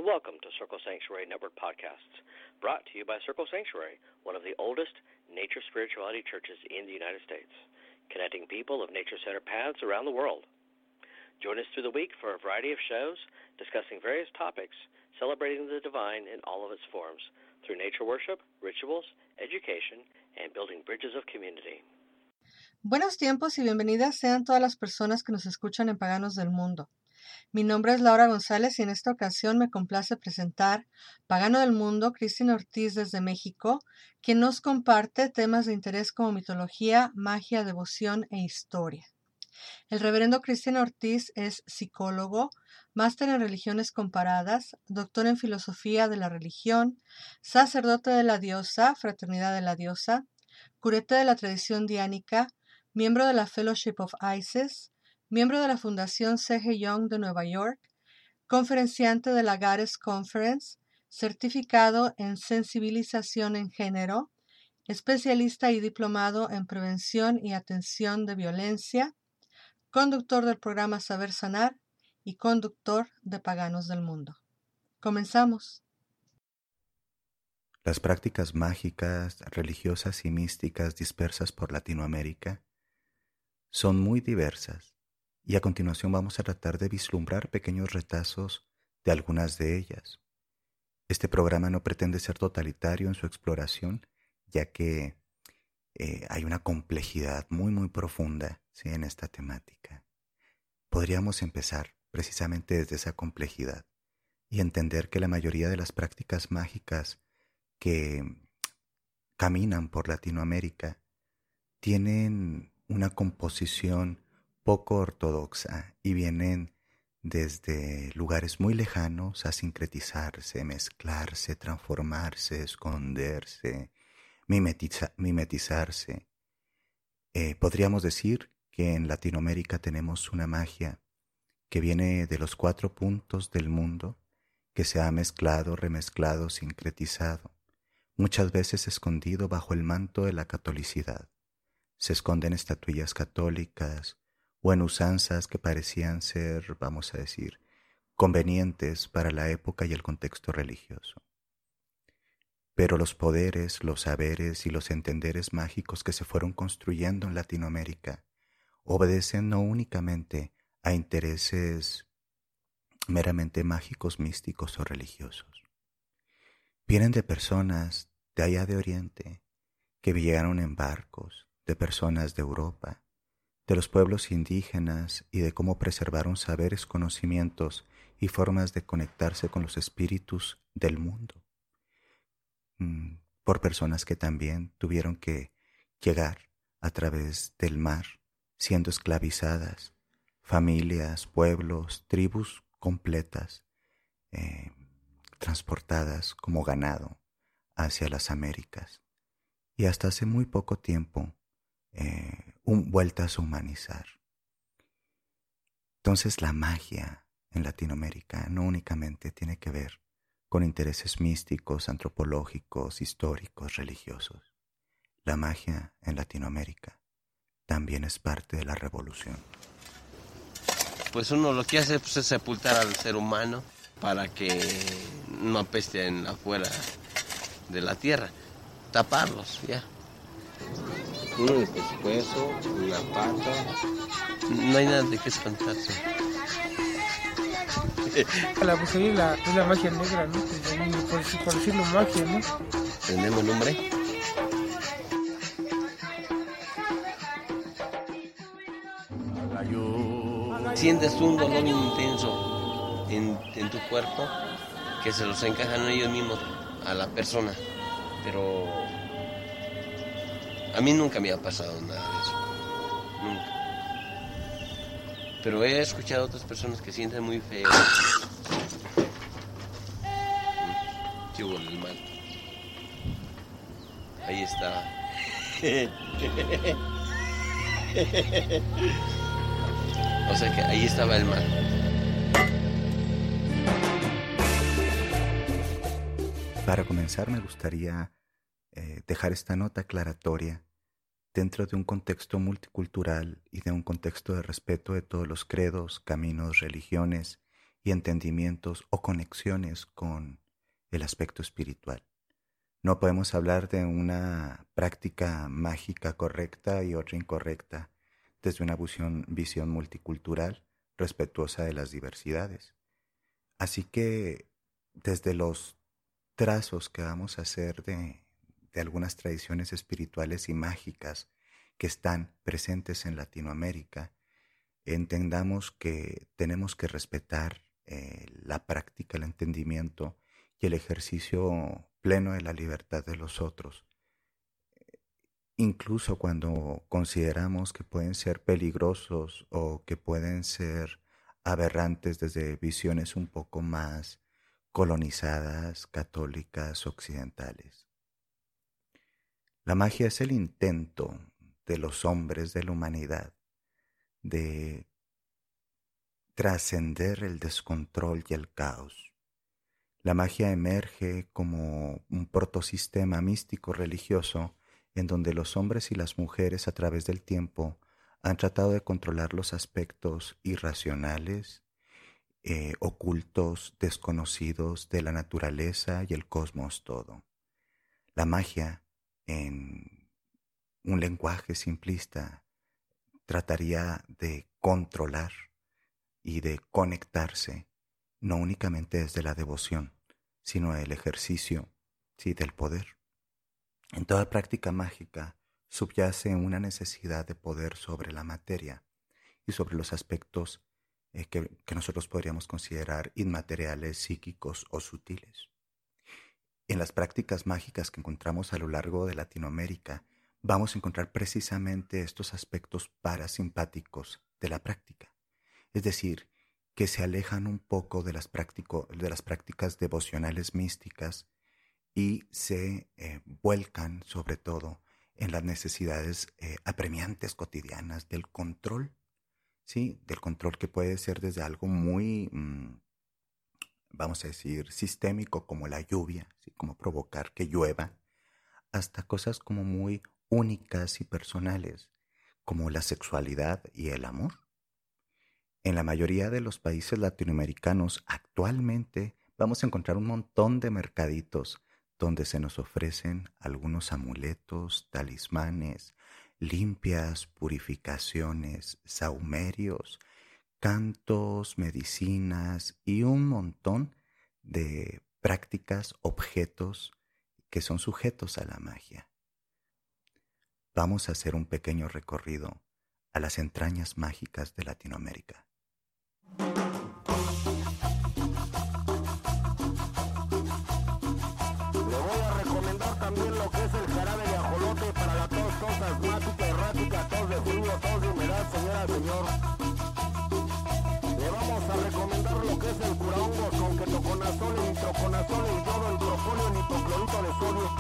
Welcome to Circle Sanctuary Network Podcasts, brought to you by Circle Sanctuary, one of the oldest nature spirituality churches in the United States, connecting people of nature-centered paths around the world. Join us through the week for a variety of shows discussing various topics, celebrating the divine in all of its forms, through nature worship, rituals, education, and building bridges of community. Buenos tiempos y bienvenidas sean todas las personas que nos escuchan en Paganos del Mundo. Mi nombre es Laura González y en esta ocasión me complace presentar Pagano del Mundo, Cristina Ortiz desde México, quien nos comparte temas de interés como mitología, magia, devoción e historia. El reverendo Cristina Ortiz es psicólogo, máster en religiones comparadas, doctor en filosofía de la religión, sacerdote de la diosa, fraternidad de la diosa, curete de la tradición diánica, miembro de la Fellowship of Isis, miembro de la Fundación C.G. Jung de Nueva York, conferenciante de la Goddess Conference, certificado en sensibilización en género, especialista y diplomado en prevención y atención de violencia, conductor del programa Saber Sanar y conductor de Paganos del Mundo. Comenzamos. Las prácticas mágicas, religiosas y místicas dispersas por Latinoamérica son muy diversas y a continuación vamos a tratar de vislumbrar pequeños retazos de algunas de ellas. Este programa no pretende ser totalitario en su exploración, ya que hay una complejidad muy profunda, ¿sí?, en esta temática. Podríamos empezar precisamente desde esa complejidad y entender que la mayoría de las prácticas mágicas que caminan por Latinoamérica tienen una composición poco ortodoxa y vienen desde lugares muy lejanos a sincretizarse, mezclarse, transformarse, esconderse, mimetizarse. Podríamos decir que en Latinoamérica tenemos una magia que viene de los 4 puntos del mundo, que se ha mezclado, remezclado, sincretizado, muchas veces escondido bajo el manto de la catolicidad. Se esconden estatuillas católicas o en usanzas que parecían ser, vamos a decir, convenientes para la época y el contexto religioso. Pero los poderes, los saberes y los entenderes mágicos que se fueron construyendo en Latinoamérica obedecen no únicamente a intereses meramente mágicos, místicos o religiosos. Vienen de personas de allá de Oriente que llegaron en barcos, de personas de Europa, de los pueblos indígenas y de cómo preservaron saberes, conocimientos y formas de conectarse con los espíritus del mundo. Por personas que también tuvieron que llegar a través del mar, siendo esclavizadas, familias, pueblos, tribus completas, transportadas como ganado hacia las Américas. Y hasta hace muy poco tiempo, vueltas a humanizar. Entonces la magia en Latinoamérica no únicamente tiene que ver con intereses místicos, antropológicos, históricos, religiosos. La magia en Latinoamérica también es parte de la revolución. Pues uno lo que hace es sepultar al ser humano para que no apeste afuera de la tierra. Taparlos, ya. Uno de pescuezo, una pata. No hay nada de qué espantarse. Pues ahí es la magia negra, ¿no? Por decirlo magia, ¿no? ¿Tenemos nombre? Sientes un dolor intenso en tu cuerpo que se los encajan ellos mismos a la persona, pero a mí nunca me ha pasado nada de eso, nunca. Pero he escuchado a otras personas que sienten muy feo. ¿Qué hubo el mal? Ahí está. O sea que ahí estaba el mal. Para comenzar, me gustaría dejar esta nota aclaratoria dentro de un contexto multicultural y de un contexto de respeto de todos los credos, caminos, religiones y entendimientos o conexiones con el aspecto espiritual. No podemos hablar de una práctica mágica correcta y otra incorrecta desde una visión multicultural respetuosa de las diversidades. Así que desde los trazos que vamos a hacer de algunas tradiciones espirituales y mágicas que están presentes en Latinoamérica, entendamos que tenemos que respetar la práctica, el entendimiento y el ejercicio pleno de la libertad de los otros, incluso cuando consideramos que pueden ser peligrosos o que pueden ser aberrantes desde visiones un poco más colonizadas, católicas, occidentales. La magia es el intento de los hombres de la humanidad de trascender el descontrol y el caos. La magia emerge como un protosistema místico religioso en donde los hombres y las mujeres a través del tiempo han tratado de controlar los aspectos irracionales, ocultos, desconocidos de la naturaleza y el cosmos todo. La magia, en un lenguaje simplista, trataría de controlar y de conectarse, no únicamente desde la devoción, sino el ejercicio, sí, del poder. En toda práctica mágica subyace una necesidad de poder sobre la materia y sobre los aspectos que nosotros podríamos considerar inmateriales, psíquicos o sutiles. En las prácticas mágicas que encontramos a lo largo de Latinoamérica, vamos a encontrar precisamente estos aspectos parasimpáticos de la práctica. Es decir, que se alejan un poco de las prácticas devocionales místicas y se vuelcan sobre todo en las necesidades apremiantes cotidianas del control, ¿sí? Del control que puede ser desde algo muy, vamos a decir, sistémico como la lluvia, ¿sí? Como provocar que llueva, hasta cosas como muy únicas y personales, como la sexualidad y el amor. En la mayoría de los países latinoamericanos actualmente vamos a encontrar un montón de mercaditos donde se nos ofrecen algunos amuletos, talismanes, limpias, purificaciones, sahumerios, cantos, medicinas y un montón de prácticas, objetos que son sujetos a la magia. Vamos a hacer un pequeño recorrido a las entrañas mágicas de Latinoamérica. Le voy a recomendar también lo que es el jarabe de ajolote para la tos asmática, errática, tos de frío, tos de humedad, señora, señor. Le vamos a recomendar lo que es el curahongos con ketoconazol, nitroconazol, el yodo, el propóleo, el hipoclorito de sodio.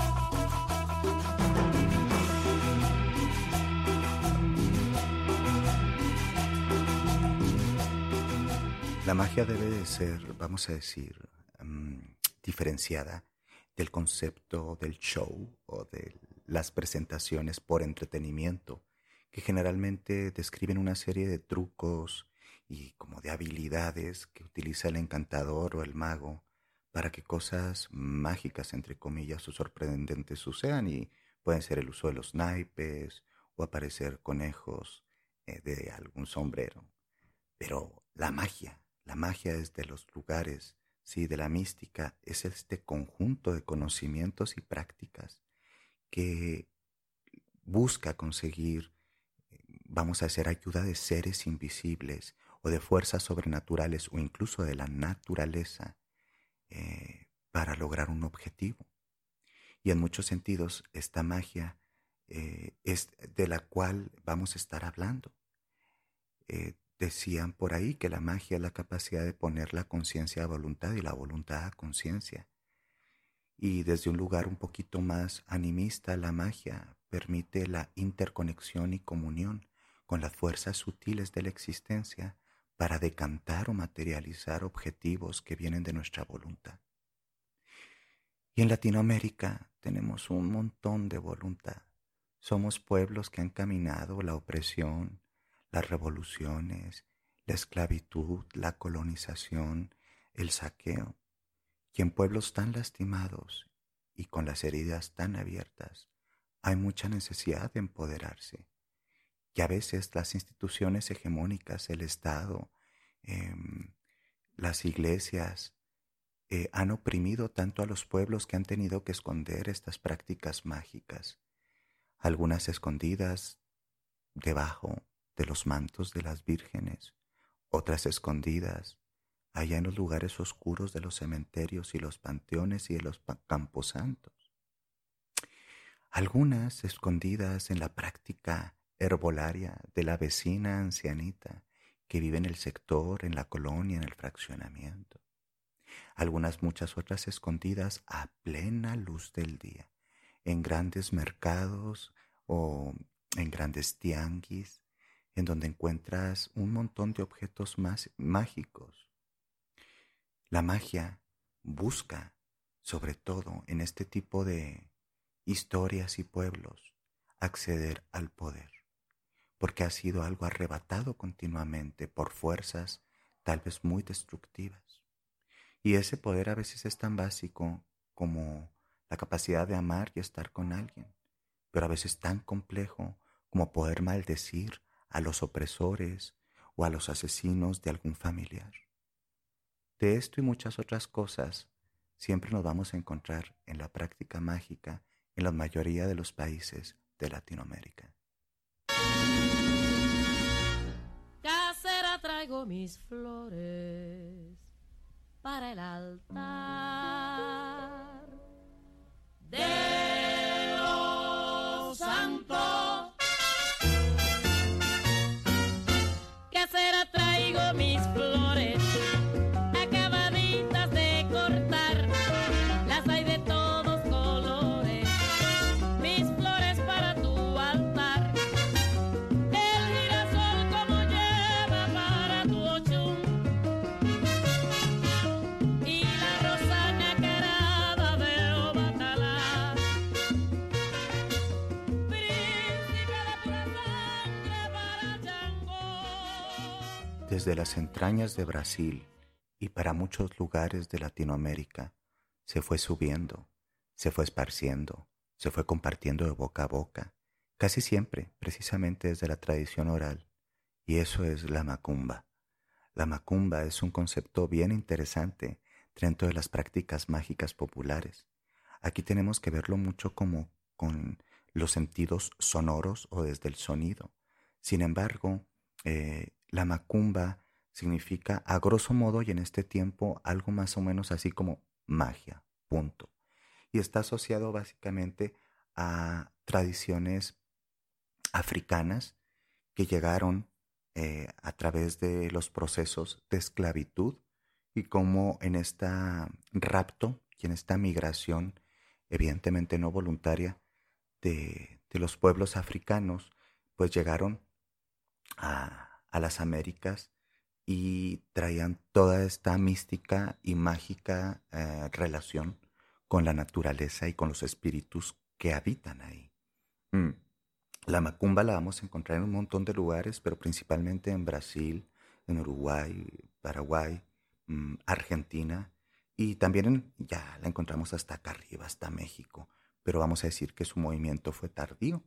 La magia debe de ser, vamos a decir, diferenciada del concepto del show o de las presentaciones por entretenimiento, que generalmente describen una serie de trucos y como de habilidades que utiliza el encantador o el mago para que cosas mágicas, entre comillas, o sorprendentes sucedan, y pueden ser el uso de los naipes o aparecer conejos de algún sombrero. Pero la magia es de los lugares, sí, de la mística, es este conjunto de conocimientos y prácticas que busca conseguir, vamos a hacer ayuda de seres invisibles o de fuerzas sobrenaturales o incluso de la naturaleza para lograr un objetivo. Y en muchos sentidos esta magia es de la cual vamos a estar hablando. Decían por ahí que la magia es la capacidad de poner la conciencia a voluntad y la voluntad a conciencia. Y desde un lugar un poquito más animista, la magia permite la interconexión y comunión con las fuerzas sutiles de la existencia para decantar o materializar objetivos que vienen de nuestra voluntad. Y en Latinoamérica tenemos un montón de voluntad. Somos pueblos que han caminado la opresión, las revoluciones, la esclavitud, la colonización, el saqueo. Y en pueblos tan lastimados y con las heridas tan abiertas, hay mucha necesidad de empoderarse. Y a veces las instituciones hegemónicas, el Estado, las iglesias, han oprimido tanto a los pueblos que han tenido que esconder estas prácticas mágicas, algunas escondidas debajo de los mantos de las vírgenes, otras escondidas allá en los lugares oscuros de los cementerios y los panteones y de los camposantos, algunas escondidas en la práctica herbolaria de la vecina ancianita que vive en el sector, en la colonia, en el fraccionamiento. Algunas muchas otras escondidas a plena luz del día, en grandes mercados o en grandes tianguis, en donde encuentras un montón de objetos más mágicos. La magia busca, sobre todo en este tipo de historias y pueblos, acceder al poder, porque ha sido algo arrebatado continuamente por fuerzas tal vez muy destructivas. Y ese poder a veces es tan básico como la capacidad de amar y estar con alguien, pero a veces tan complejo como poder maldecir a los opresores o a los asesinos de algún familiar. De esto y muchas otras cosas siempre nos vamos a encontrar en la práctica mágica en la mayoría de los países de Latinoamérica. Casera, traigo mis flores para el altar de los santos. Casera, traigo mis flores acabaditas de cortar, las hay de todos colores, mis flores para tu altar. El girasol como lleva para tu ochum, y la rosa nacarada de Obatalá. Príncipe de pura sangre para Changó. Desde las entrañas de Brasil y para muchos lugares de Latinoamérica se fue subiendo, se fue esparciendo, se fue compartiendo de boca a boca, casi siempre precisamente desde la tradición oral, y eso es la macumba. La macumba es un concepto bien interesante dentro de las prácticas mágicas populares. Aquí tenemos que verlo mucho como con los sentidos sonoros o desde el sonido. Sin embargo, la macumba significa, a grosso modo y en este tiempo, algo más o menos así como magia, punto. Y está asociado básicamente a tradiciones africanas que llegaron a través de los procesos de esclavitud y cómo en esta rapto y en esta migración, evidentemente no voluntaria, de los pueblos africanos, pues llegaron a las Américas y traían toda esta mística y mágica relación con la naturaleza y con los espíritus que habitan ahí. La macumba la vamos a encontrar en un montón de lugares, pero principalmente en Brasil, en Uruguay, Paraguay, Argentina, y también ya la encontramos hasta acá arriba, hasta México, pero vamos a decir que su movimiento fue tardío.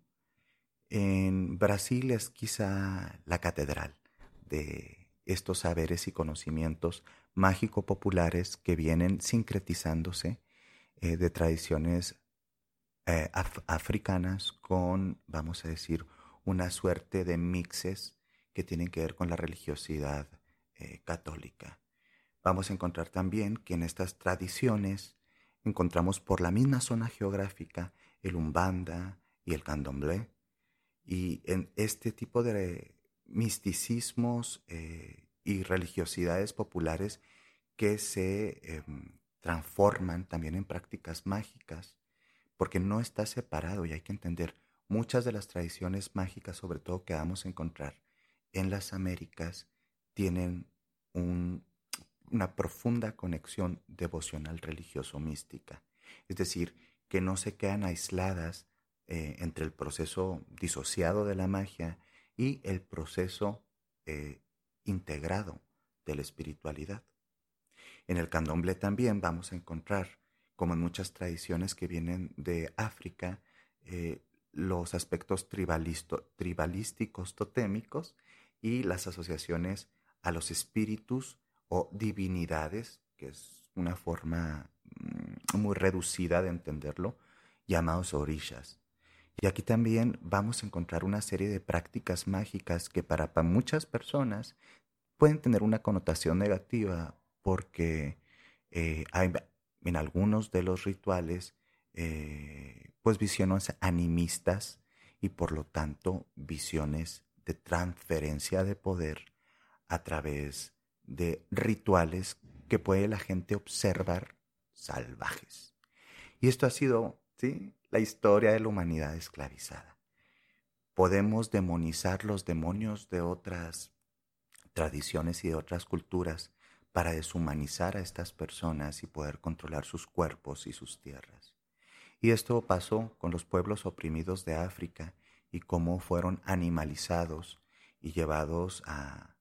En Brasil es quizá la catedral de estos saberes y conocimientos mágico-populares que vienen sincretizándose de tradiciones africanas con, vamos a decir, una suerte de mixes que tienen que ver con la religiosidad católica. Vamos a encontrar también que en estas tradiciones encontramos por la misma zona geográfica el Umbanda y el Candomblé, y en este tipo de misticismos y religiosidades populares que se transforman también en prácticas mágicas, porque no está separado, y hay que entender, muchas de las tradiciones mágicas, sobre todo que vamos a encontrar en las Américas, tienen una profunda conexión devocional religioso-mística. Es decir, que no se quedan aisladas entre el proceso disociado de la magia y el proceso integrado de la espiritualidad. En el candomblé también vamos a encontrar, como en muchas tradiciones que vienen de África, los aspectos tribalísticos totémicos y las asociaciones a los espíritus o divinidades, que es una forma muy reducida de entenderlo, llamados orishas. Y aquí también vamos a encontrar una serie de prácticas mágicas que para muchas personas pueden tener una connotación negativa porque hay en algunos de los rituales pues visiones animistas y por lo tanto visiones de transferencia de poder a través de rituales que puede la gente observar salvajes. Y esto ha sido, ¿sí?, la historia de la humanidad esclavizada. Podemos demonizar los demonios de otras tradiciones y de otras culturas para deshumanizar a estas personas y poder controlar sus cuerpos y sus tierras. Y esto pasó con los pueblos oprimidos de África y cómo fueron animalizados y llevados a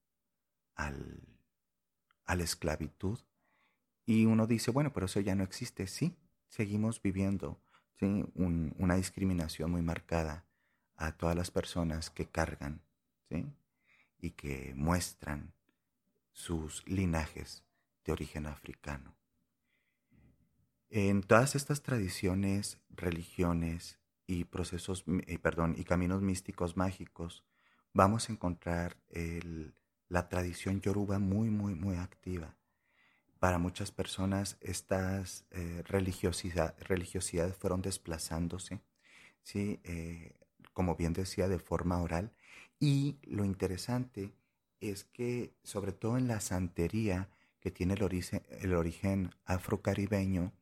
la esclavitud. Y uno dice, bueno, pero eso ya no existe. Sí, seguimos viviendo, ¿sí?, una discriminación muy marcada a todas las personas que cargan, ¿sí?, y que muestran sus linajes de origen africano. En todas estas tradiciones, religiones y procesos, y caminos místicos mágicos, vamos a encontrar la tradición yoruba muy, muy, muy activa. Para muchas personas estas religiosidades fueron desplazándose, ¿sí?, como bien decía, de forma oral. Y lo interesante es que, sobre todo en la santería, que tiene el origen afrocaribeño,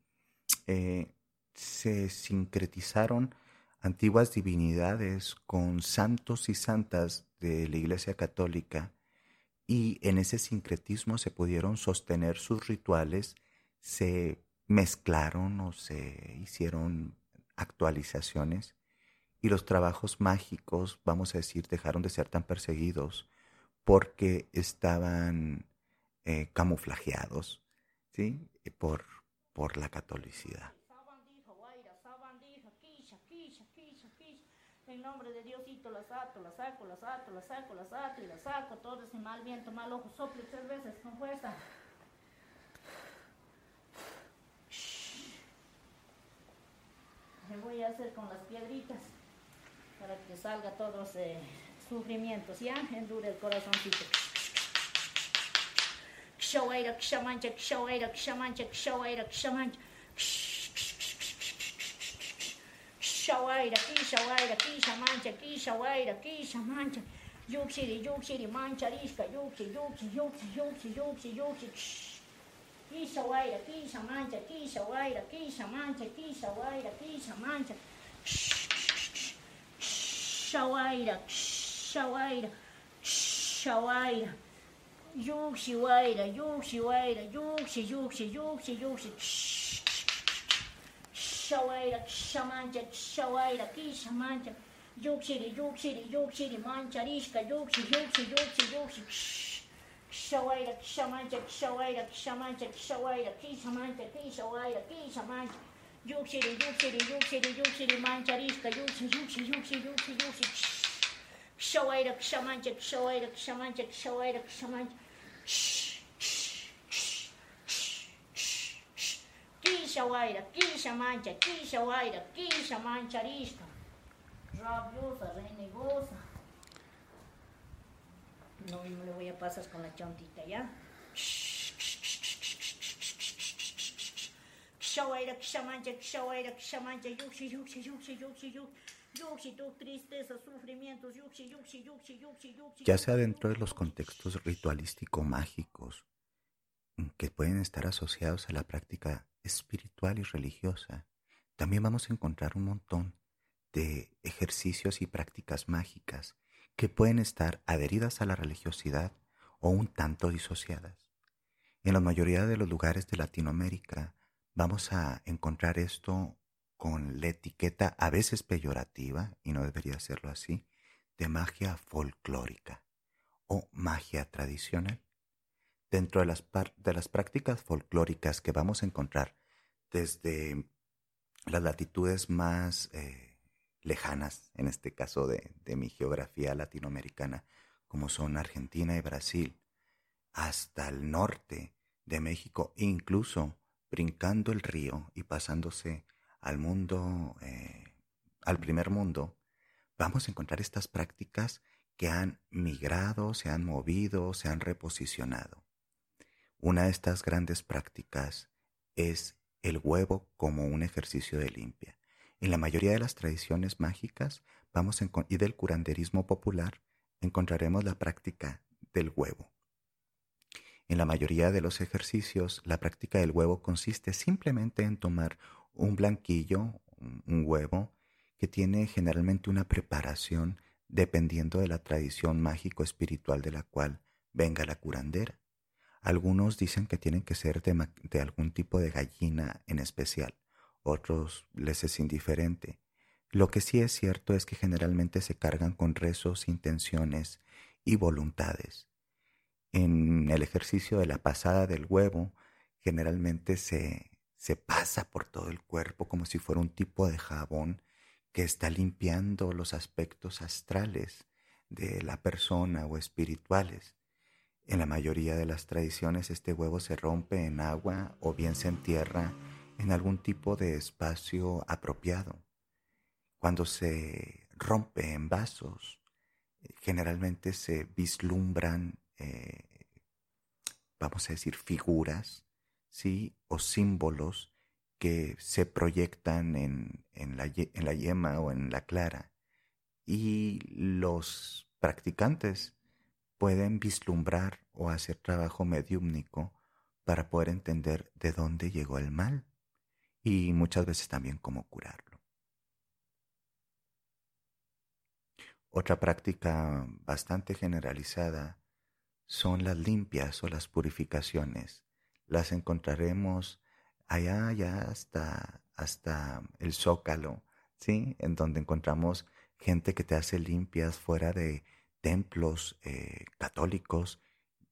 se sincretizaron antiguas divinidades con santos y santas de la Iglesia Católica, y en ese sincretismo se pudieron sostener sus rituales, se mezclaron o se hicieron actualizaciones, y los trabajos mágicos, vamos a decir, dejaron de ser tan perseguidos porque estaban camuflajeados, ¿sí?, por la catolicidad. En nombre de Diosito las ato, las saco, las ato, las saco, las ato y las saco. Todo ese mal viento, mal ojo, sople 3 veces con fuerza. Me voy a hacer con las piedritas para que salga todos los sufrimientos, ¿ya? Endure el corazoncito. Kshawaira, kshamancha, kshawaira, kshamancha, kshawaira, kshamancha. Kshawaira, kishawaira, kishamancha, kishawaira, kishamancha. Yuxiri, mancharishka, yuxi. Kishawaira, kishamancha, kishawaira, kishamancha, kishawaira, kishamancha. Kshawaira, yuxiwaira, yuxi. Kshawaira, kshamancha, kshawaira, kishamancha. Yuxiri, mancharishka, yuxi. Kshawaira, kshamancha, kshawaira, kshamancha, kshawaira, kishamancha, kishamancha. Yuxiri, mancharishka, yuxi. Kshawaira, kshamancha, kshawaira, kshamancha, kshawaira, kshamancha. Kishawaira, kishamancha, kishamancha, rabiosa, renegosa. No me le voy a pasar con la chontita, ¿ya? Kshawaira, kshamancha, yuxi. Yuxi, tu tristeza, sufrimientos, yuxi. Ya sea dentro de los contextos ritualístico-mágicos que pueden estar asociados a la práctica espiritual y religiosa, también vamos a encontrar un montón de ejercicios y prácticas mágicas que pueden estar adheridas a la religiosidad o un tanto disociadas. En la mayoría de los lugares de Latinoamérica vamos a encontrar esto con la etiqueta a veces peyorativa, y no debería serlo así, de magia folclórica o magia tradicional. Dentro de las prácticas folclóricas que vamos a encontrar desde las latitudes más lejanas, en este caso de mi geografía latinoamericana, como son Argentina y Brasil, hasta el norte de México, incluso brincando el río y pasándose al mundo, al primer mundo, vamos a encontrar estas prácticas que han migrado, se han movido, se han reposicionado. Una de estas grandes prácticas es el huevo como un ejercicio de limpia. En la mayoría de las tradiciones mágicas y del curanderismo popular encontraremos la práctica del huevo. En la mayoría de los ejercicios, la práctica del huevo consiste simplemente en tomar un blanquillo, un huevo, que tiene generalmente una preparación dependiendo de la tradición mágico-espiritual de la cual venga la curandera. Algunos dicen que tienen que ser de algún tipo de gallina en especial, otros les es indiferente. Lo que sí es cierto es que generalmente se cargan con rezos, intenciones y voluntades. En el ejercicio de la pasada del huevo, generalmente se pasa por todo el cuerpo como si fuera un tipo de jabón que está limpiando los aspectos astrales de la persona o espirituales. En la mayoría de las tradiciones este huevo se rompe en agua o bien se entierra en algún tipo de espacio apropiado. Cuando se rompe en vasos, generalmente se vislumbran, vamos a decir, figuras, ¿sí? O símbolos que se proyectan en la yema o en la clara. Y los practicantes pueden vislumbrar o hacer trabajo mediúmnico para poder entender de dónde llegó el mal y muchas veces también cómo curarlo. Otra práctica bastante generalizada son las limpias o las purificaciones. Las encontraremos allá ya hasta el Zócalo, ¿sí? En donde encontramos gente que te hace limpias fuera de templos católicos,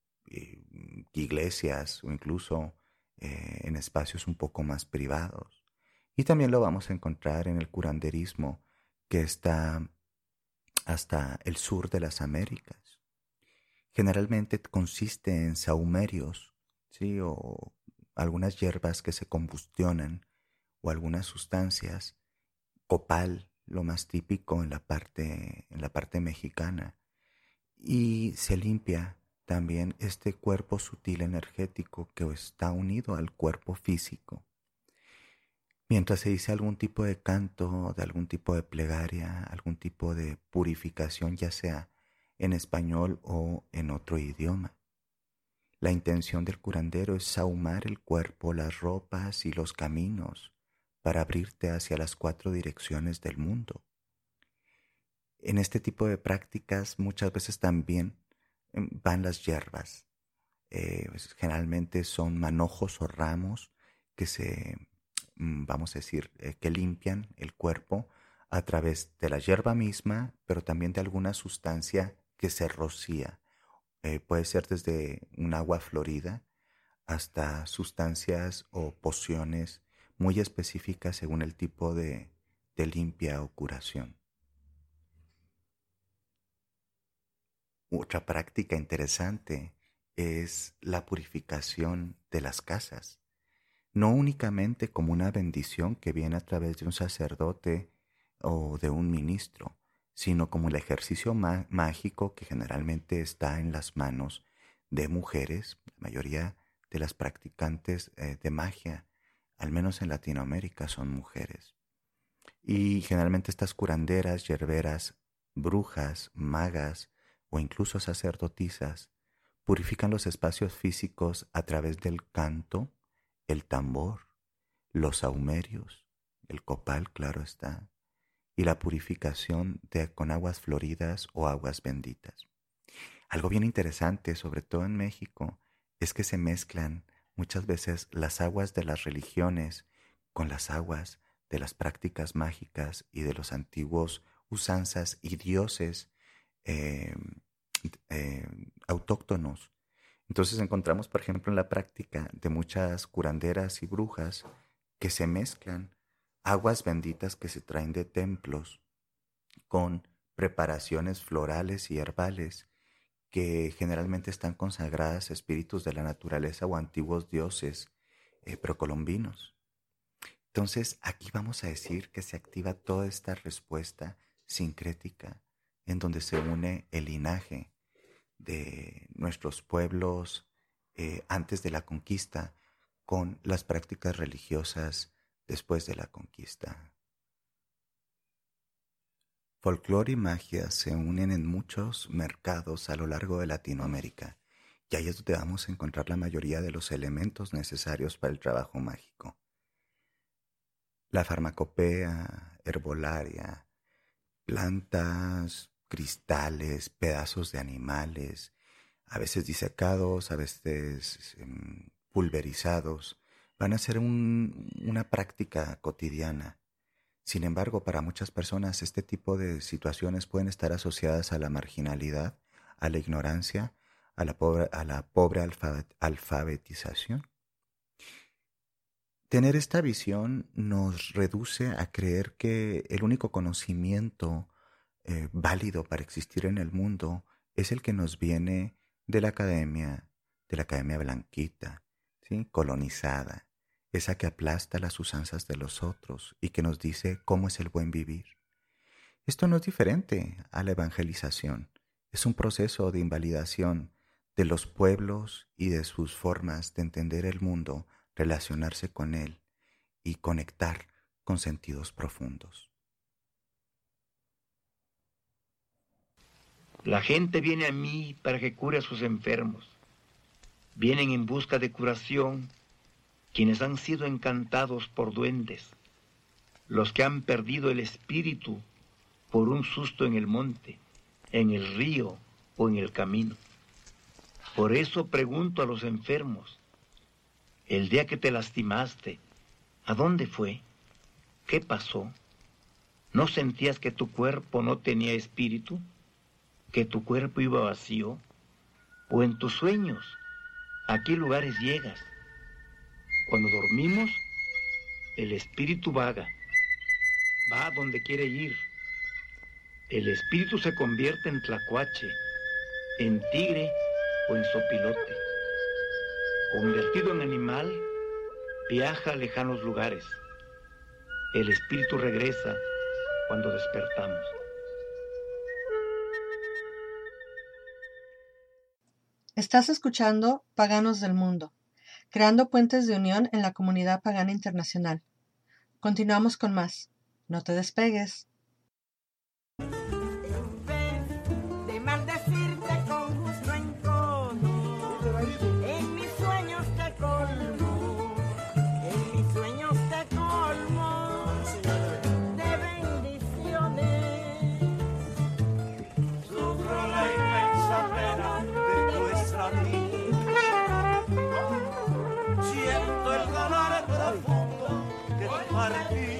iglesias o incluso en espacios un poco más privados. Y también lo vamos a encontrar en el curanderismo que está hasta el sur de las Américas. Generalmente consiste en sahumerios, ¿sí? O algunas hierbas que se combustionan o algunas sustancias, copal, lo más típico en la parte mexicana, y se limpia también este cuerpo sutil energético que está unido al cuerpo físico. Mientras se dice algún tipo de canto, de algún tipo de plegaria, algún tipo de purificación, ya sea en español o en otro idioma. La intención del curandero es sahumar el cuerpo, las ropas y los caminos para abrirte hacia las 4 direcciones del mundo. En este tipo de prácticas muchas veces también van las hierbas. Generalmente son manojos o ramos que vamos a decir, que limpian el cuerpo a través de la hierba misma, pero también de alguna sustancia que se rocía. Puede ser desde un agua florida hasta sustancias o pociones muy específicas según el tipo de limpia o curación. Otra práctica interesante es la purificación de las casas. No únicamente como una bendición que viene a través de un sacerdote o de un ministro, sino como el ejercicio mágico que generalmente está en las manos de mujeres. La mayoría de las practicantes de magia, al menos en Latinoamérica, son mujeres. Y generalmente estas curanderas, hierberas, brujas, magas o incluso sacerdotisas purifican los espacios físicos a través del canto, el tambor, los sahumerios, el copal, claro está, y la purificación con aguas floridas o aguas benditas. Algo bien interesante, sobre todo en México, es que se mezclan muchas veces las aguas de las religiones con las aguas de las prácticas mágicas y de los antiguos usanzas y dioses autóctonos. Entonces encontramos, por ejemplo, en la práctica de muchas curanderas y brujas que se mezclan aguas benditas que se traen de templos con preparaciones florales y herbales que generalmente están consagradas a espíritus de la naturaleza o antiguos dioses precolombinos. Entonces, aquí vamos a decir que se activa toda esta respuesta sincrética en donde se une el linaje de nuestros pueblos antes de la conquista con las prácticas religiosas después de la conquista. Folclore y magia se unen en muchos mercados a lo largo de Latinoamérica, y ahí es donde vamos a encontrar la mayoría de los elementos necesarios para el trabajo mágico. La farmacopea, herbolaria, plantas, cristales, pedazos de animales, a veces disecados, a veces pulverizados, van a ser una práctica cotidiana. Sin embargo, para muchas personas este tipo de situaciones pueden estar asociadas a la marginalidad, a la ignorancia, a la pobre alfabetización. Tener esta visión nos reduce a creer que el único conocimiento válido para existir en el mundo es el que nos viene de la academia blanquita, ¿sí? Colonizada, esa que aplasta las usanzas de los otros y que nos dice cómo es el buen vivir. Esto no es diferente a la evangelización, es un proceso de invalidación de los pueblos y de sus formas de entender el mundo, relacionarse con él y conectar con sentidos profundos. La gente viene a mí para que cure a sus enfermos. Vienen en busca de curación quienes han sido encantados por duendes, los que han perdido el espíritu por un susto en el monte, en el río o en el camino. Por eso pregunto a los enfermos, el día que te lastimaste, ¿a dónde fue? ¿Qué pasó? ¿No sentías que tu cuerpo no tenía espíritu? ¿Que tu cuerpo iba vacío? ¿O en tus sueños? ¿A qué lugares llegas? Cuando dormimos, el espíritu vaga, va a donde quiere ir. El espíritu se convierte en tlacuache, en tigre o en sopilote. Convertido en animal, viaja a lejanos lugares. El espíritu regresa cuando despertamos. Estás escuchando Paganos del Mundo, creando puentes de unión en la comunidad pagana internacional. Continuamos con más. No te despegues. De maldecirte con justo encono, en mis sueños te colmo, en mis sueños te colmo de bendiciones. Sufro la inmensa pena de nuestra vida. Siento el dolor profundo de tu partida.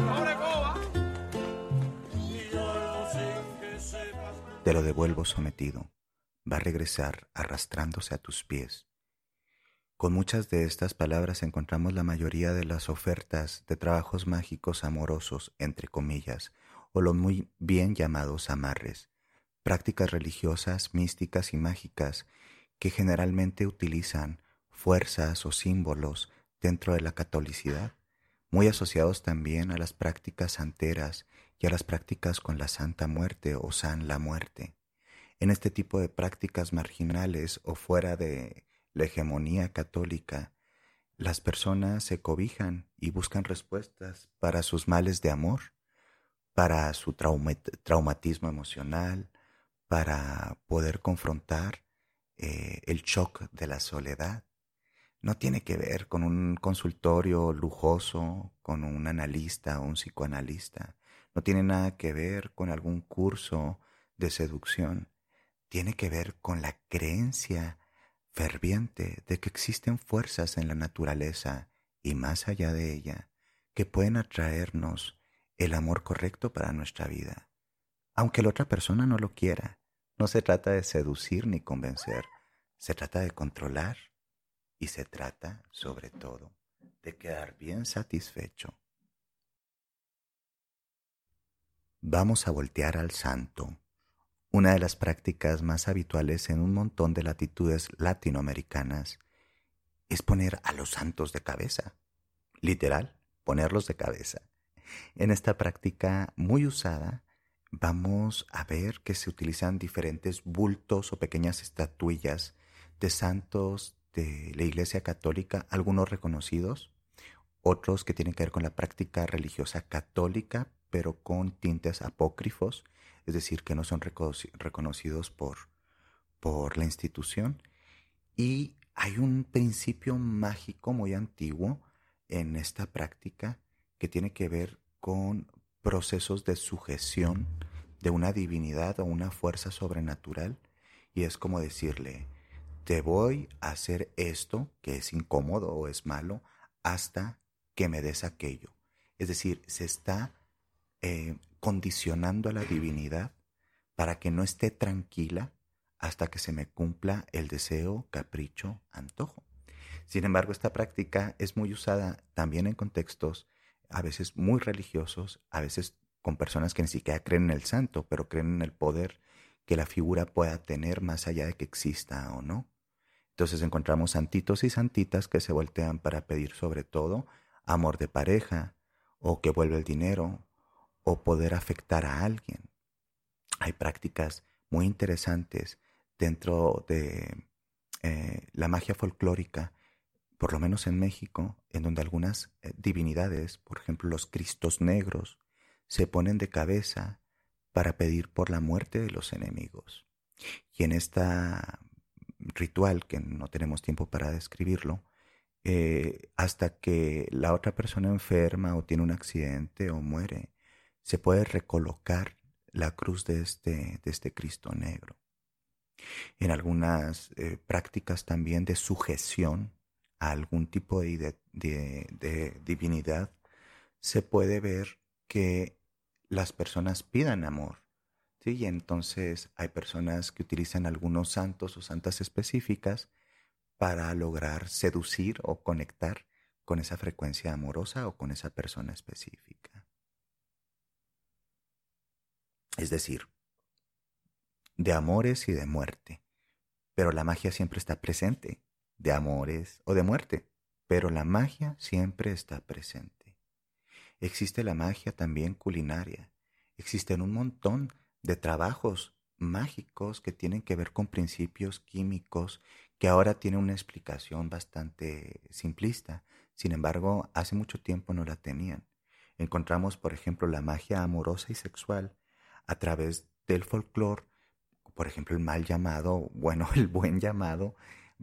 Te lo devuelvo sometido, va a regresar arrastrándose a tus pies. Con muchas de estas palabras encontramos la mayoría de las ofertas de trabajos mágicos amorosos, entre comillas, o los muy bien llamados amarres, prácticas religiosas, místicas y mágicas que generalmente utilizan fuerzas o símbolos dentro de la catolicidad, muy asociados también a las prácticas santeras y a las prácticas con la Santa Muerte o San la Muerte. En este tipo de prácticas marginales o fuera de la hegemonía católica, las personas se cobijan y buscan respuestas para sus males de amor, para su traumatismo emocional, para poder confrontar el shock de la soledad. No tiene que ver con un consultorio lujoso, con un analista o un psicoanalista. No tiene nada que ver con algún curso de seducción. Tiene que ver con la creencia ferviente de que existen fuerzas en la naturaleza y más allá de ella que pueden atraernos el amor correcto para nuestra vida. Aunque la otra persona no lo quiera, No se trata de seducir ni convencer, se trata de controlar y se trata, sobre todo, de quedar bien satisfecho. Vamos a voltear al santo. Una de las prácticas más habituales en un montón de latitudes latinoamericanas es poner a los santos de cabeza. Literal, ponerlos de cabeza. En esta práctica muy usada, vamos a ver que se utilizan diferentes bultos o pequeñas estatuillas de santos de la Iglesia Católica, algunos reconocidos, otros que tienen que ver con la práctica religiosa católica, pero con tintes apócrifos, es decir, que no son reconocidos por la institución. Y hay un principio mágico muy antiguo en esta práctica que tiene que ver con procesos de sujeción de una divinidad o una fuerza sobrenatural, y es como decirle: te voy a hacer esto que es incómodo o es malo hasta que me des aquello. Es decir, se está condicionando a la divinidad para que no esté tranquila hasta que se me cumpla el deseo, capricho, antojo. Sin embargo, esta práctica es muy usada también en contextos a veces muy religiosos, a veces con personas que ni siquiera creen en el santo, pero creen en el poder que la figura pueda tener más allá de que exista o no. Entonces encontramos santitos y santitas que se voltean para pedir sobre todo amor de pareja, o que vuelva el dinero, o poder afectar a alguien. Hay prácticas muy interesantes dentro de la magia folclórica, por lo menos en México, en donde algunas divinidades, por ejemplo los Cristos negros, se ponen de cabeza para pedir por la muerte de los enemigos. Y en este ritual, que no tenemos tiempo para describirlo, hasta que la otra persona enferma o tiene un accidente o muere, se puede recolocar la cruz de este Cristo negro. En algunas prácticas también de sujeción a algún tipo de divinidad, se puede ver que las personas pidan amor, ¿sí? Y entonces hay personas que utilizan algunos santos o santas específicas para lograr seducir o conectar con esa frecuencia amorosa o con esa persona específica. Es decir, de amores y de muerte, pero la magia siempre está presente, de amores o de muerte, pero la magia siempre está presente. Existe la magia también culinaria, existen un montón de trabajos mágicos que tienen que ver con principios químicos que ahora tienen una explicación bastante simplista. Sin embargo, hace mucho tiempo no la tenían. Encontramos, por ejemplo, la magia amorosa y sexual a través del folclore, por ejemplo, el buen llamado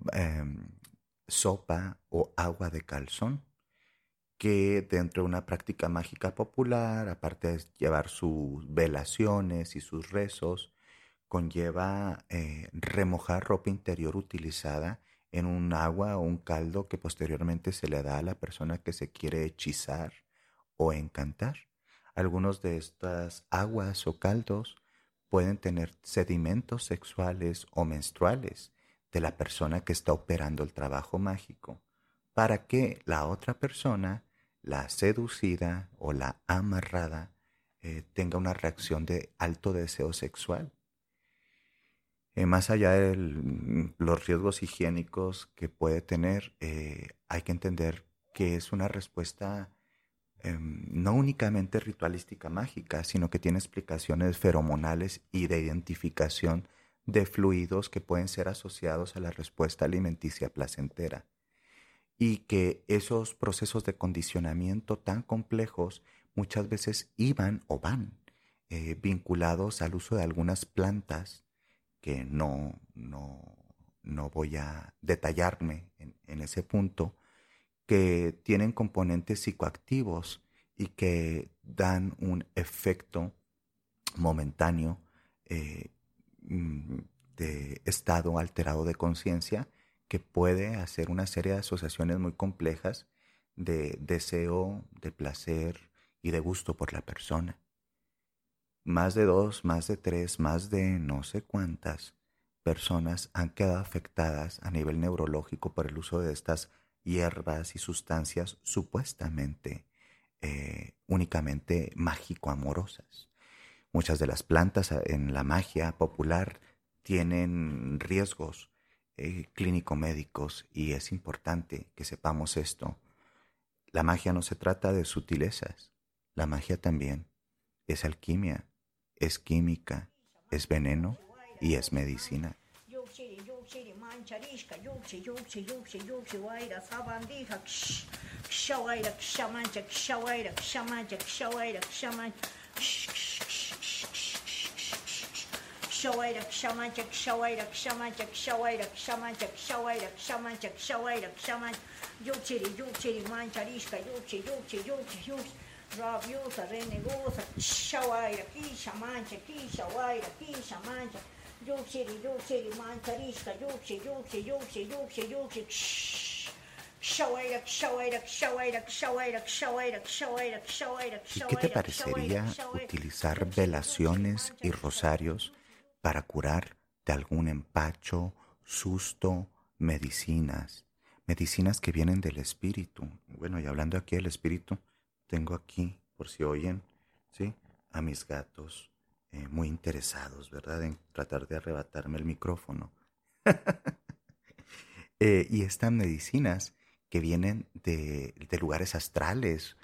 sopa o agua de calzón, que dentro de una práctica mágica popular, aparte de llevar sus velaciones y sus rezos, conlleva remojar ropa interior utilizada en un agua o un caldo que posteriormente se le da a la persona que se quiere hechizar o encantar. Algunos de estas aguas o caldos pueden tener sedimentos sexuales o menstruales de la persona que está operando el trabajo mágico, para que la otra persona, la seducida o la amarrada, tenga una reacción de alto deseo sexual. Más allá de los riesgos higiénicos que puede tener, hay que entender que es una respuesta no únicamente ritualística mágica, sino que tiene explicaciones feromonales y de identificación de fluidos que pueden ser asociados a la respuesta alimenticia placentera, y que esos procesos de condicionamiento tan complejos muchas veces iban o van vinculados al uso de algunas plantas que no voy a detallarme en ese punto, que tienen componentes psicoactivos y que dan un efecto momentáneo de estado alterado de conciencia, que puede hacer una serie de asociaciones muy complejas de deseo, de placer y de gusto por la persona. más de 2, más de 3, más de no sé cuántas personas han quedado afectadas a nivel neurológico por el uso de estas hierbas y sustancias supuestamente únicamente mágico-amorosas. Muchas de las plantas en la magia popular tienen riesgos clínico-médicos y es importante que sepamos esto. La magia no se trata de sutilezas, la magia también es alquimia, es química, es veneno y es medicina. Rabiosa, renegosa, shawaira, kisha, mancha, kisha, waira, kisha, mancha, yuxiri, mancharisca, yuxi, ¿Y qué te parecería utilizar velaciones y rosarios para curar de algún empacho, susto, medicinas que vienen del espíritu? Bueno, y hablando aquí del espíritu, tengo aquí, por si oyen, ¿sí?, a mis gatos muy interesados, ¿verdad?, en tratar de arrebatarme el micrófono. Y estas medicinas que vienen de lugares astrales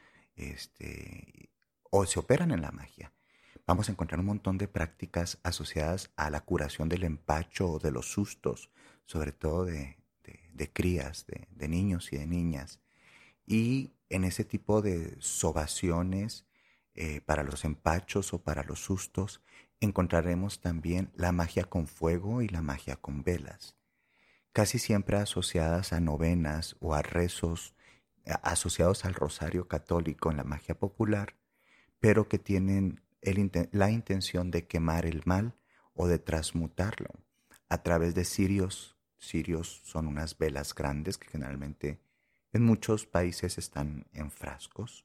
o se operan en la magia. Vamos a encontrar un montón de prácticas asociadas a la curación del empacho o de los sustos, sobre todo de crías, de niños y de niñas. Y en ese tipo de sobaciones para los empachos o para los sustos encontraremos también la magia con fuego y la magia con velas, casi siempre asociadas a novenas o a rezos asociados al rosario católico en la magia popular, pero que tienen la intención de quemar el mal o de transmutarlo a través de cirios. Cirios son unas velas grandes que generalmente en muchos países están en frascos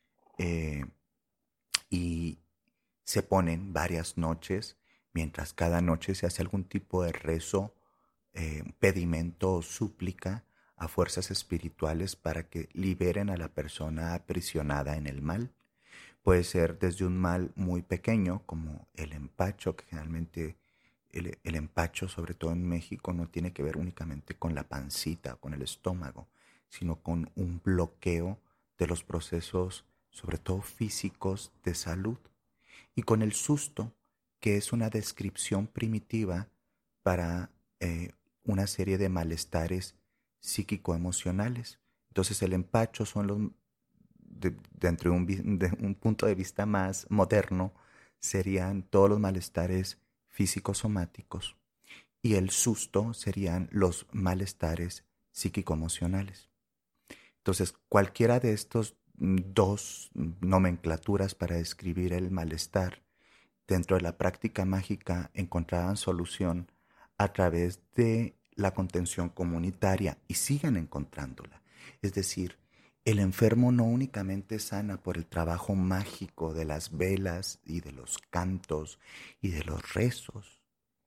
y se ponen varias noches, mientras cada noche se hace algún tipo de rezo, pedimento o súplica a fuerzas espirituales para que liberen a la persona aprisionada en el mal. Puede ser desde un mal muy pequeño, como el empacho, que generalmente el empacho, sobre todo en México, no tiene que ver únicamente con la pancita, con el estómago, sino con un bloqueo de los procesos, sobre todo físicos, de salud. Y con el susto, que es una descripción primitiva para una serie de malestares psíquico-emocionales. Entonces el empacho son los, dentro de un punto de vista más moderno, serían todos los malestares físico-somáticos, y el susto serían los malestares psíquico-emocionales. Entonces, cualquiera de estos dos nomenclaturas para describir el malestar dentro de la práctica mágica encontraban solución a través de la contención comunitaria y siguen encontrándola. Es decir, el enfermo no únicamente sana por el trabajo mágico de las velas y de los cantos y de los rezos.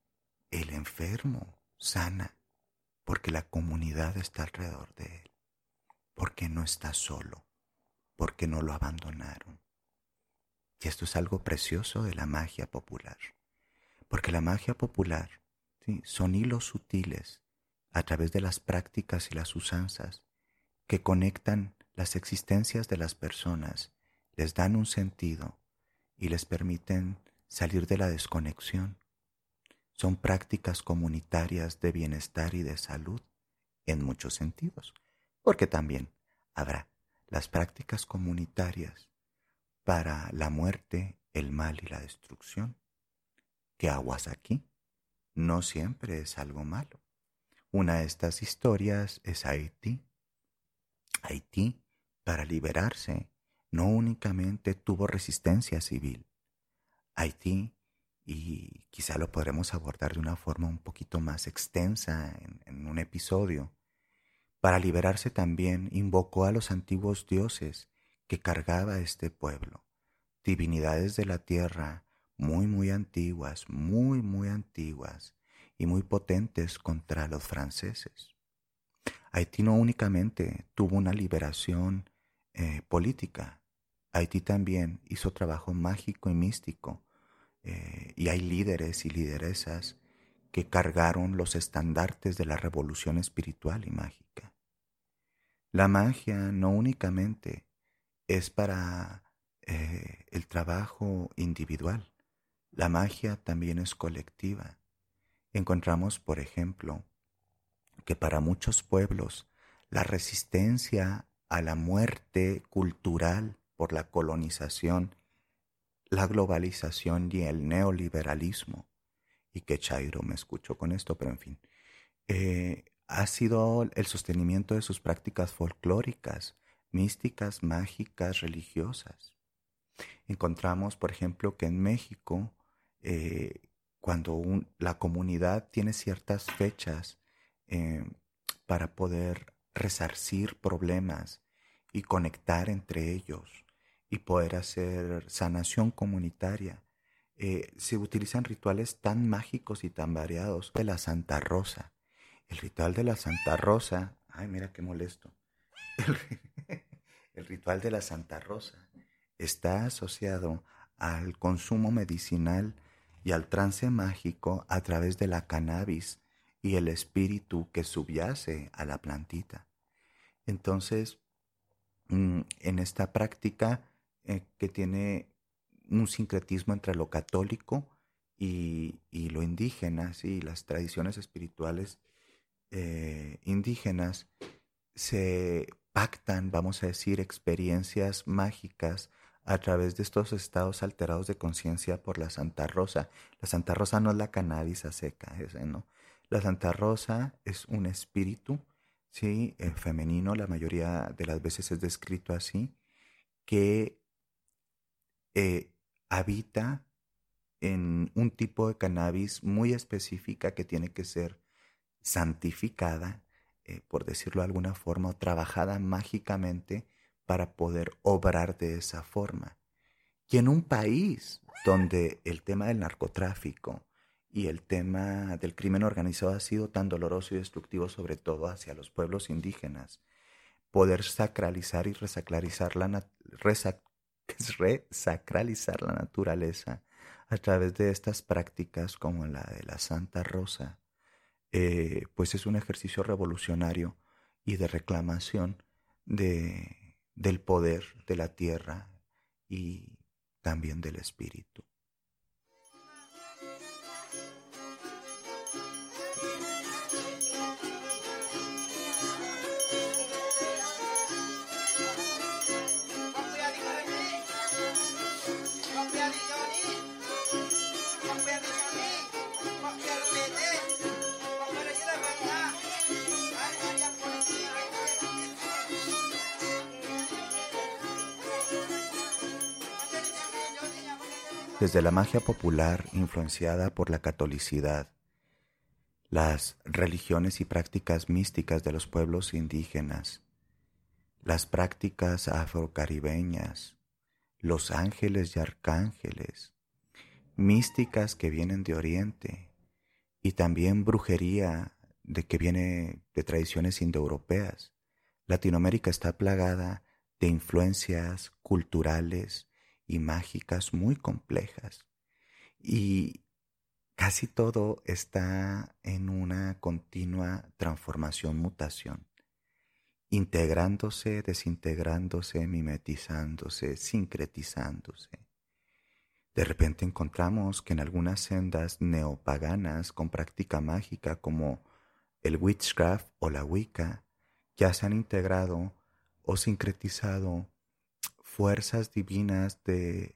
El enfermo sana porque la comunidad está alrededor de él, porque no está solo, porque no lo abandonaron. Y esto es algo precioso de la magia popular, porque la magia popular, ¿sí?, son hilos sutiles a través de las prácticas y las usanzas que conectan las existencias de las personas, les dan un sentido y les permiten salir de la desconexión. Son prácticas comunitarias de bienestar y de salud en muchos sentidos, porque también habrá las prácticas comunitarias para la muerte, el mal y la destrucción. ¿Qué aguas aquí? No siempre es algo malo. Una de estas historias es Haití. Haití, para liberarse, no únicamente tuvo resistencia civil. Haití, y quizá lo podremos abordar de una forma un poquito más extensa en un episodio, para liberarse también invocó a los antiguos dioses que cargaba este pueblo, divinidades de la tierra muy antiguas, muy antiguas y muy potentes contra los franceses. Haití no únicamente tuvo una liberación política, Haití también hizo trabajo mágico y místico, y hay líderes y lideresas que cargaron los estandartes de la revolución espiritual y mágica. La magia no únicamente es para el trabajo individual, la magia también es colectiva. Encontramos, por ejemplo, que para muchos pueblos la resistencia a la muerte cultural por la colonización, la globalización y el neoliberalismo, y que Chairo me escuchó con esto, pero en fin, ha sido el sostenimiento de sus prácticas folclóricas, místicas, mágicas, religiosas. Encontramos, por ejemplo, que en México, cuando la comunidad tiene ciertas fechas para poder resarcir problemas y conectar entre ellos y poder hacer sanación comunitaria, se utilizan rituales tan mágicos y tan variados. De la Santa Rosa. El ritual de la Santa Rosa, ay, mira qué molesto. El ritual de la Santa Rosa está asociado al consumo medicinal y al trance mágico a través de la cannabis y el espíritu que subyace a la plantita. Entonces, en esta práctica que tiene un sincretismo entre lo católico y lo indígena, ¿sí? Las tradiciones espirituales indígenas, se pactan, vamos a decir, experiencias mágicas a través de estos estados alterados de conciencia por la Santa Rosa. La Santa Rosa no es la cannabis a seca, ¿no? La Santa Rosa es un espíritu, ¿sí? Femenino, la mayoría de las veces es descrito así, que habita en un tipo de cannabis muy específica que tiene que ser santificada, por decirlo de alguna forma, o trabajada mágicamente para poder obrar de esa forma. Y en un país donde el tema del narcotráfico y el tema del crimen organizado ha sido tan doloroso y destructivo, sobre todo hacia los pueblos indígenas, poder sacralizar y resacralizar la naturaleza a través de estas prácticas como la de la Santa Rosa, pues es un ejercicio revolucionario y de reclamación del poder de la tierra y también del espíritu. Desde la magia popular influenciada por la catolicidad, las religiones y prácticas místicas de los pueblos indígenas, las prácticas afrocaribeñas, los ángeles y arcángeles, místicas que vienen de Oriente y también brujería que viene de tradiciones indoeuropeas. Latinoamérica está plagada de influencias culturales y mágicas muy complejas, y casi todo está en una continua transformación, mutación, integrándose, desintegrándose, mimetizándose, sincretizándose. De repente encontramos que en algunas sendas neopaganas con práctica mágica como el witchcraft o la Wicca ya se han integrado o sincretizado fuerzas divinas de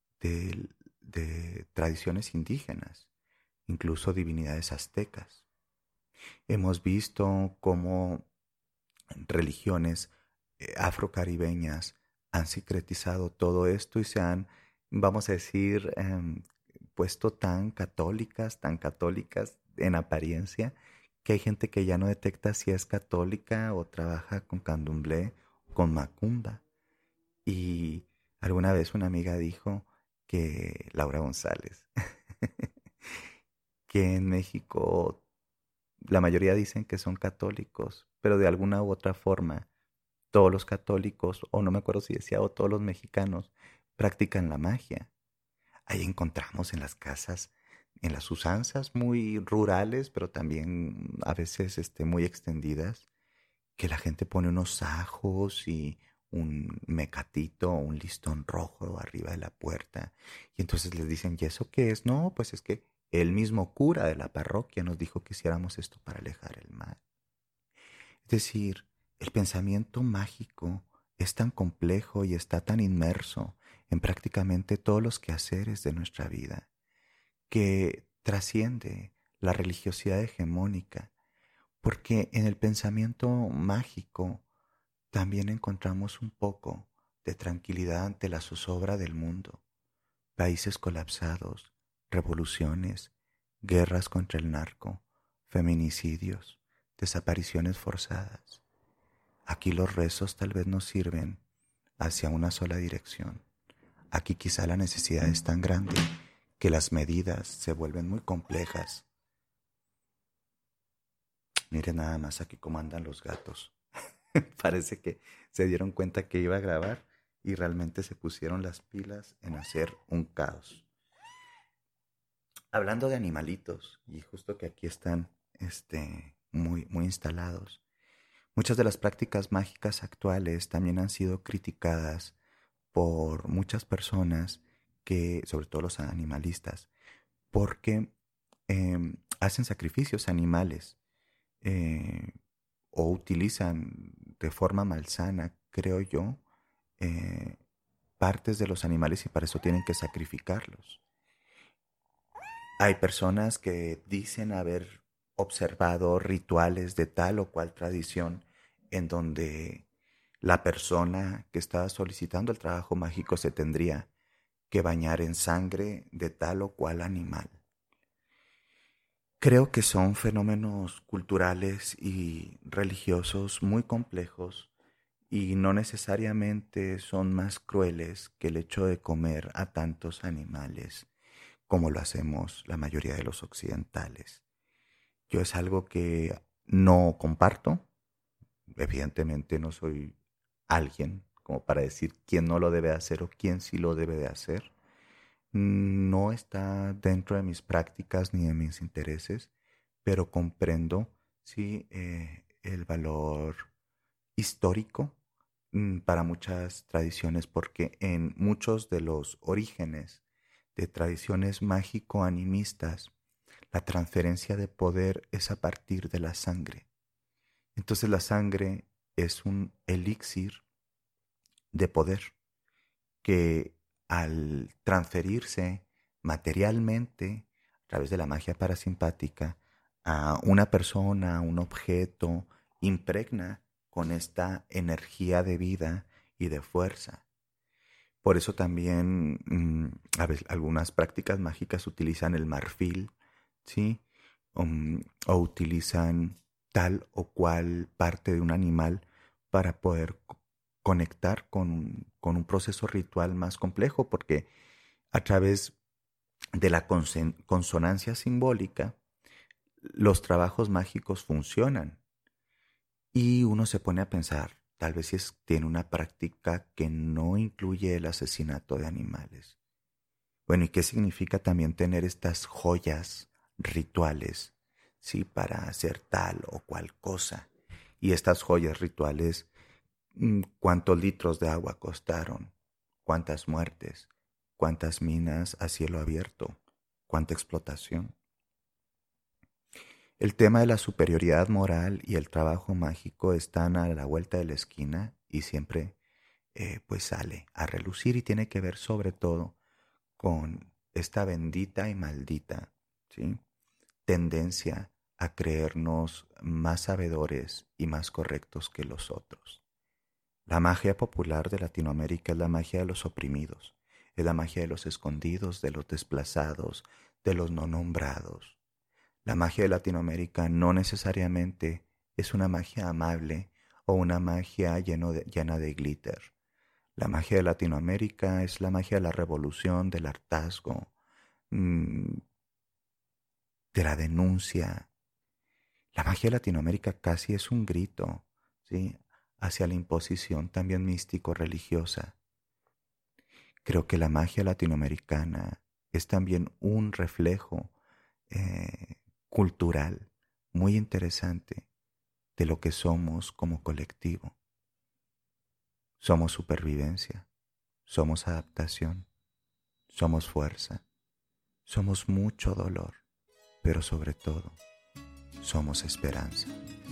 tradiciones indígenas, incluso divinidades aztecas. Hemos visto cómo religiones afrocaribeñas han sincretizado todo esto y se han, vamos a decir, puesto tan católicas en apariencia, que hay gente que ya no detecta si es católica o trabaja con candomblé, con macumba. Y alguna vez una amiga dijo que Laura González, que en México la mayoría dicen que son católicos, pero de alguna u otra forma todos los católicos, o no me acuerdo si decía, o todos los mexicanos, practican la magia. Ahí encontramos en las casas, en las usanzas muy rurales, pero también a veces muy extendidas, que la gente pone unos ajos y un mecatito o un listón rojo arriba de la puerta. Y entonces les dicen, ¿y eso qué es? No, pues es que el mismo cura de la parroquia nos dijo que hiciéramos esto para alejar el mal. Es decir, el pensamiento mágico es tan complejo y está tan inmerso en prácticamente todos los quehaceres de nuestra vida, que trasciende la religiosidad hegemónica, porque en el pensamiento mágico también encontramos un poco de tranquilidad ante la zozobra del mundo, países colapsados, revoluciones, guerras contra el narco, feminicidios, desapariciones forzadas. Aquí los rezos tal vez nos sirven hacia una sola dirección. Aquí quizá la necesidad es tan grande que las medidas se vuelven muy complejas. Miren nada más aquí cómo andan los gatos. Parece que se dieron cuenta que iba a grabar y realmente se pusieron las pilas en hacer un caos. Hablando de animalitos, y justo que aquí están muy instalados, muchas de las prácticas mágicas actuales también han sido criticadas por muchas personas, que, sobre todo los animalistas, porque hacen sacrificios a animales o utilizan de forma malsana, creo yo, partes de los animales y para eso tienen que sacrificarlos. Hay personas que dicen haber observado rituales de tal o cual tradición en donde la persona que estaba solicitando el trabajo mágico se tendría que bañar en sangre de tal o cual animal. Creo que son fenómenos culturales y religiosos muy complejos y no necesariamente son más crueles que el hecho de comer a tantos animales como lo hacemos la mayoría de los occidentales. Yo es algo que no comparto. Evidentemente no soy alguien como para decir quién no lo debe hacer o quién sí lo debe de hacer. No está dentro de mis prácticas ni de mis intereses, pero comprendo sí el valor histórico para muchas tradiciones, porque en muchos de los orígenes de tradiciones mágico-animistas, la transferencia de poder es a partir de la sangre. Entonces la sangre es un elixir de poder que al transferirse materialmente a través de la magia parasimpática a una persona, a un objeto, impregna con esta energía de vida y de fuerza. Por eso también a veces, algunas prácticas mágicas utilizan el marfil, ¿sí? O utilizan tal o cual parte de un animal para poder conectar con un proceso ritual más complejo, porque a través de la consonancia simbólica los trabajos mágicos funcionan y uno se pone a pensar, tal vez si tiene una práctica que no incluye el asesinato de animales. Bueno, ¿y qué significa también tener estas joyas rituales, sí, para hacer tal o cual cosa? Y estas joyas rituales, ¿cuántos litros de agua costaron? ¿Cuántas muertes? ¿Cuántas minas a cielo abierto? ¿Cuánta explotación? El tema de la superioridad moral y el trabajo mágico están a la vuelta de la esquina y siempre pues sale a relucir y tiene que ver sobre todo con esta bendita y maldita, ¿sí?, tendencia a creernos más sabedores y más correctos que los otros. La magia popular de Latinoamérica es la magia de los oprimidos, es la magia de los escondidos, de los desplazados, de los no nombrados. La magia de Latinoamérica no necesariamente es una magia amable o una magia llena de glitter. La magia de Latinoamérica es la magia de la revolución, del hartazgo, de la denuncia. La magia de Latinoamérica casi es un grito, ¿sí?, hacia la imposición también místico-religiosa. Creo que la magia latinoamericana es también un reflejo cultural muy interesante de lo que somos como colectivo. Somos supervivencia, somos adaptación, somos fuerza, somos mucho dolor, pero sobre todo, somos esperanza.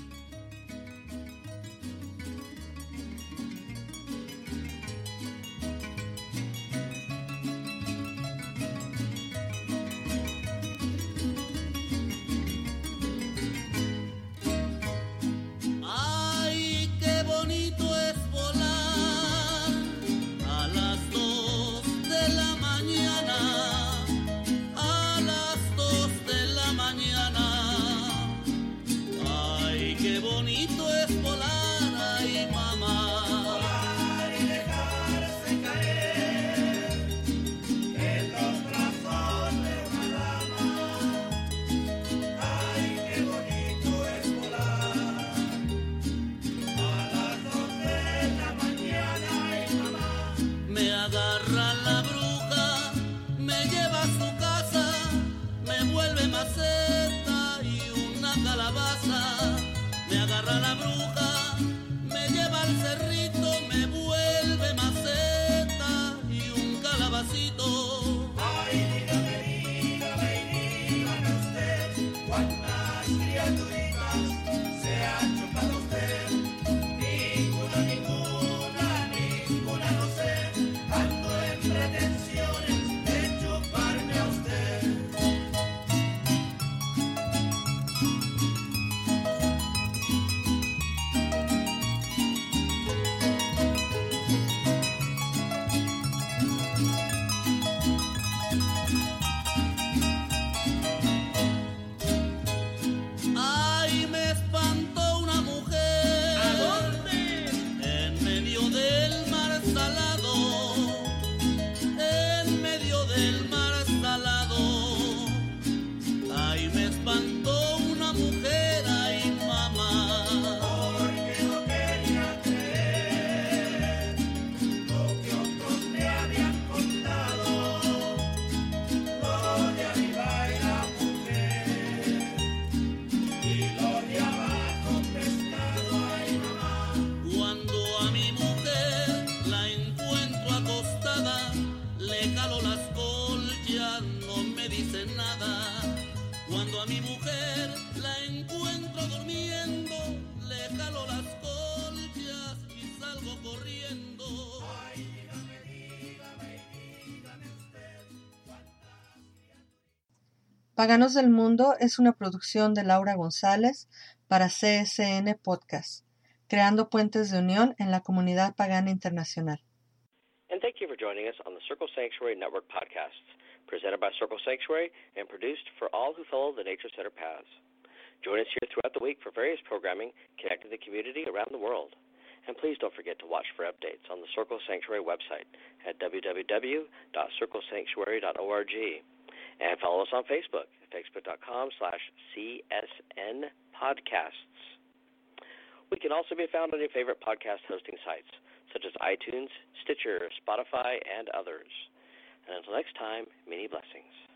Ay, qué bonito es volar a las 2 de la mañana, a las 2 de la mañana. Ay, qué bonito es volar, ay mamá. Volar y dejarse caer en los brazos de una dama. Ay, qué bonito es volar. Me agarra la bruja, me lleva a su casa, me vuelve maceta y una calabaza. Me agarra la bruja, me lleva al cerrito, me vuelve maceta y un calabacito. Ay, dígame usted, cuántas criaturitas se ha chupado usted. Ninguna, no sé. Ando en pretensiones de chuparme a usted. Ay, me espantó una mujer. ¿A dónde? En medio del mar salado. En medio del mar salado. Ay, me espantó una mujer, ay mamá. Porque no quería creer lo que otros me habían contado. Lo de arriba era mujer y lo de abajo pescado, ay mamá. Cuando a mi mujer la encuentro acostada, le jalo las colchas, no me dice nada. Cuando a mi mujer la encuentro durmiendo, le jalo las colchas y salgo corriendo. Ay, dígame usted, Paganos del Mundo es una producción de Laura González para CSN Podcast, creando puentes de unión en la comunidad pagana internacional. And thank you for joining us on the Circle Sanctuary Network podcasts, presented by Circle Sanctuary and produced for all who follow the Nature Center paths. Join us here throughout the week for various programming connecting the community around the world. And please don't forget to watch for updates on the Circle Sanctuary website at www.circlesanctuary.org. And follow us on Facebook at facebook.com/CSN Podcasts. We can also be found on your favorite podcast hosting sites, such as iTunes, Stitcher, Spotify, and others. And until next time, many blessings.